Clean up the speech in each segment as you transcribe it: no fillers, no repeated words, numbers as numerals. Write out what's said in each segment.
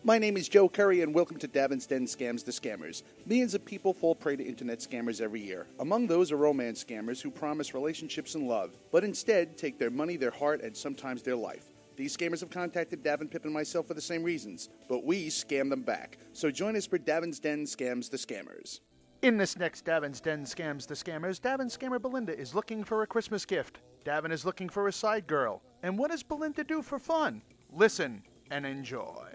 My name is Joe Curry, and welcome to Davin's Den Scams the Scammers. Millions of people fall prey to internet scammers every year. Among those are romance scammers who promise relationships and love, but instead take their money, their heart, and sometimes their life. These scammers have contacted Davin, Pip, and myself for the same reasons, but we scam them back. So join us for Davin's Den Scams the Scammers. In this next Davin's Den Scams the Scammers, Davin's scammer Belinda is looking for a Christmas gift. Davin is looking for a side girl. And what does Belinda do for fun? Listen and enjoy.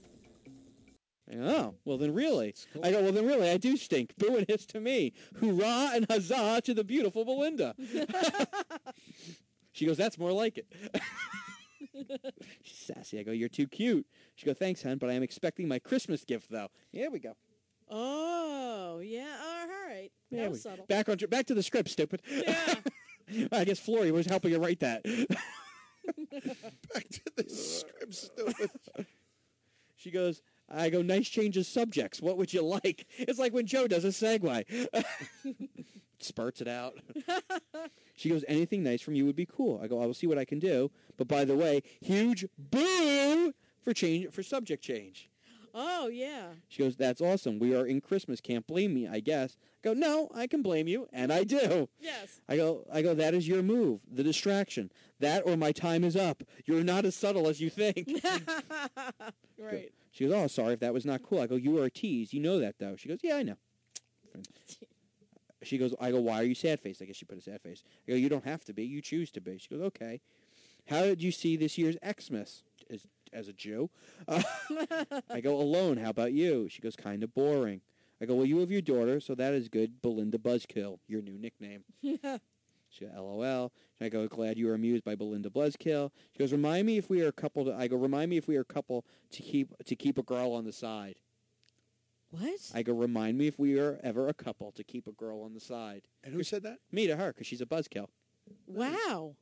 Oh, well then really. Cool. I go, well then really, I do stink. Boo and hiss to me. Hoorah and huzzah to the beautiful Belinda. She goes, that's more like it. She's sassy. I go, you're too cute. She goes, thanks, hon, but I am expecting my Christmas gift, though. Here we go. Oh, yeah, all right. That was subtle. Back to the script, stupid. Yeah. I guess Flory was helping you write that. Back to the script, stupid. She goes, I go, nice change of subjects. What would you like? It's like when Joe does a segue. Spurts it out. She goes, anything nice from you would be cool. I go, I will see what I can do. But by the way, huge boo for subject change. Oh, yeah. She goes, that's awesome. We are in Christmas. Can't blame me, I guess. I go, no, I can blame you. And I do. Yes. I go, that is your move. The distraction. That or my time is up. You're not as subtle as you think. Right. She goes, oh, sorry if that was not cool. I go, you are a tease. You know that, though. She goes, yeah, I know. She goes, I go, why are you sad-faced? I guess she put a sad face. I go, you don't have to be. You choose to be. She goes, okay. How did you see this year's Xmas? As a Jew. I go, alone. How about you? She goes, kind of boring. I go, well, you have your daughter, so that is good. Belinda Buzzkill, your new nickname. She goes, LOL. I go, glad you were amused by Belinda Buzzkill. She goes, remind me if we are a couple. I go, remind me if we are a couple to keep a girl on the side. What? I go, remind me if we are ever a couple to keep a girl on the side. And who said that? Me to her, because she's a buzzkill. Wow.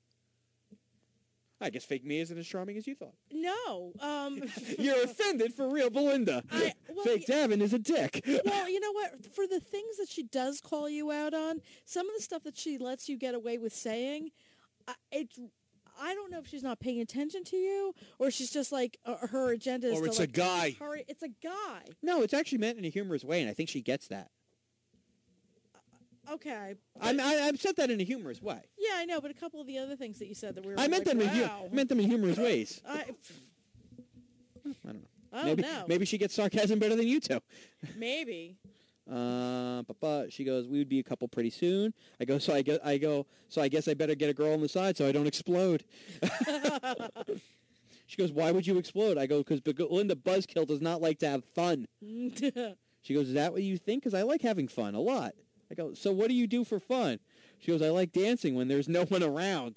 I guess fake me isn't as charming as you thought. No. You're offended for real, Belinda. Fake Davin is a dick. Well, you know what? For the things that she does call you out on, some of the stuff that she lets you get away with saying, I don't know if she's not paying attention to you, or she's just like her agenda is or to it's a guy. Hurry. It's a guy. No, it's actually meant in a humorous way, and I think she gets that. Okay. I've said that in a humorous way. Yeah, I know, but a couple of the other things that you said that we were I meant them in humorous ways. I don't know. I don't know. Maybe she gets sarcasm better than you two. Maybe. But she goes, we would be a couple pretty soon. I go, so I guess I better get a girl on the side so I don't explode. She goes, why would you explode? I go, because Belinda Buzzkill does not like to have fun. She goes, is that what you think? Because I like having fun a lot. I go, so what do you do for fun? She goes, I like dancing when there's no one around.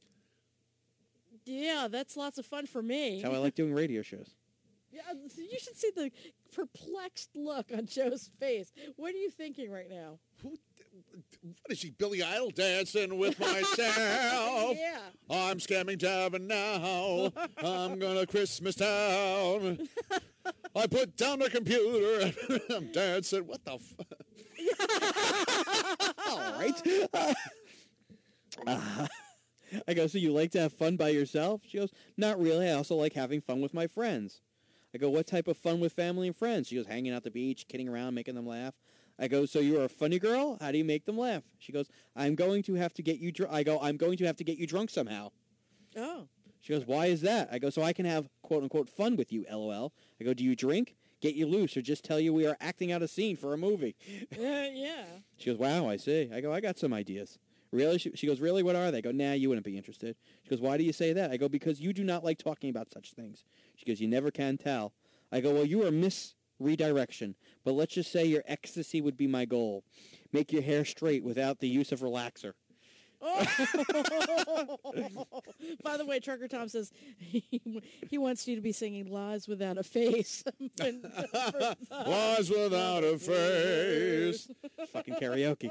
Yeah, that's lots of fun for me. That's how I like doing radio shows. Yeah, you should see the perplexed look on Joe's face. What are you thinking right now? What is she, Billy Idol, dancing with myself? Yeah. I'm scamming Davin now. I'm gonna Christmas town. I put down the computer and I'm dancing. What the fuck? All right. I go, so you like to have fun by yourself? She goes, not really. I also like having fun with my friends. I go, what type of fun with family and friends? She goes, hanging out at the beach, kidding around, making them laugh. I go, so you're a funny girl? How do you make them laugh? She goes, I'm going to have to get you drunk. I go, I'm going to have to get you drunk somehow. Oh. She goes, why is that? I go, so I can have, quote-unquote, fun with you, LOL. I go, do you drink? Get you loose, or just tell you we are acting out a scene for a movie. Yeah. She goes, wow, I see. I go, I got some ideas. Really? She goes, really? What are they? I go, nah, you wouldn't be interested. She goes, why do you say that? I go, because you do not like talking about such things. She goes, you never can tell. I go, well, you are redirection, but let's just say your ecstasy would be my goal. Make your hair straight without the use of relaxer. Oh. By the way, Trucker Tom says he wants you to be singing Lies Without a Face. Lies without a face. Fucking karaoke.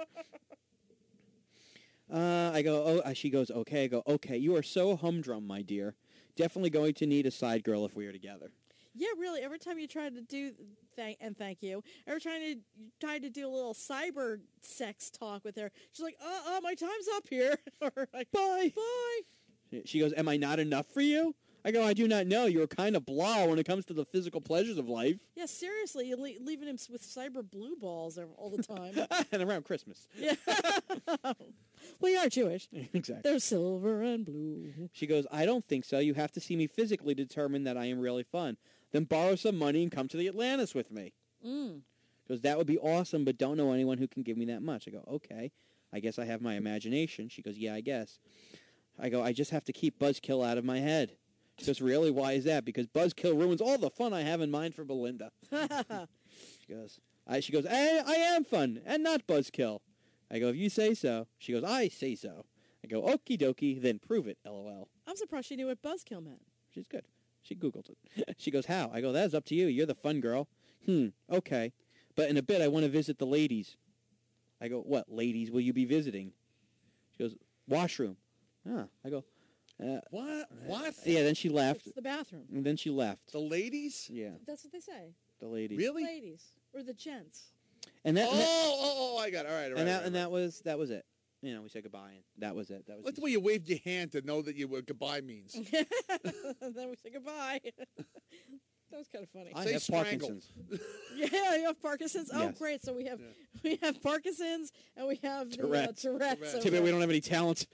I go, she goes, okay. I go, okay, you are so humdrum, my dear. Definitely going to need a side girl if we are together. Yeah, really. Every time you try to do, thank you. Every time you try to do a little cyber sex talk with her, she's like, my time's up here. Or like, bye. Bye. She goes, am I not enough for you? I go, I do not know. You're kind of blah when it comes to the physical pleasures of life. Yeah, seriously, you're leaving him with cyber blue balls all the time. And around Christmas. Yeah. Well, you are Jewish. Exactly. They're silver and blue. She goes, I don't think so. You have to see me physically to determine that I am really fun. Then borrow some money and come to the Atlantis with me. Goes, that would be awesome, but don't know anyone who can give me that much. I go, okay. I guess I have my imagination. She goes, yeah, I guess. I go, I just have to keep Buzzkill out of my head. She goes, really? Why is that? Because Buzzkill ruins all the fun I have in mind for Belinda. She goes, I am fun, and not Buzzkill. I go, if you say so. She goes, I say so. I go, okie dokie, then prove it, LOL. I'm surprised she knew what buzzkill meant. She's good. She Googled it. She goes, how? I go, that's up to you. You're the fun girl. Okay. But in a bit, I want to visit the ladies. I go, what ladies will you be visiting? She goes, washroom. I go, What? yeah, then she left. It's the bathroom. And then she left. The ladies? Yeah, That's what they say. the ladies. Really? Ladies. Or the gents. And that, I got it. All right, all right. and that was it. You know, we said goodbye, and that was it. That was That's the way you waved your hand to know that what goodbye means. Then we say goodbye. That was kind of funny. I Say have strangle. Parkinson's. Yeah, you have Parkinson's. Oh, Yes. great! So we have Parkinson's and we have Tourette's. the Tourette's. Too bad we don't have any talent.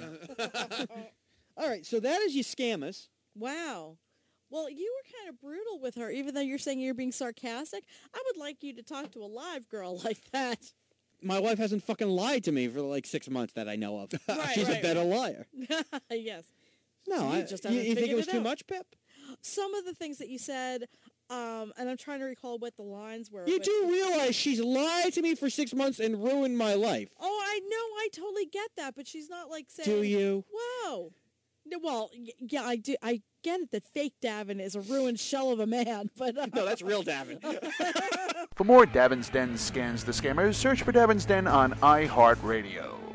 All right, so that is you scam us. Wow. Well, you were kind of brutal with her, even though you're saying you're being sarcastic. I would like you to talk to a live girl like that. My wife hasn't fucking lied to me for like 6 months that I know of. Right, She's a right, better liar. Yes. No, So you just haven't you think figured it was it too out. much, Pip? Some of the things that you said, and I'm trying to recall what the lines were. You but- do realize she's lied to me for 6 months and ruined my life. Oh, I know. I totally get that, but she's not like saying. Do you? Whoa. No, well, yeah, I do. I get it that fake Davin is a ruined shell of a man, but No, that's real Davin. For more Davin's Den Scans the Scammers, search for Davin's Den on iHeartRadio.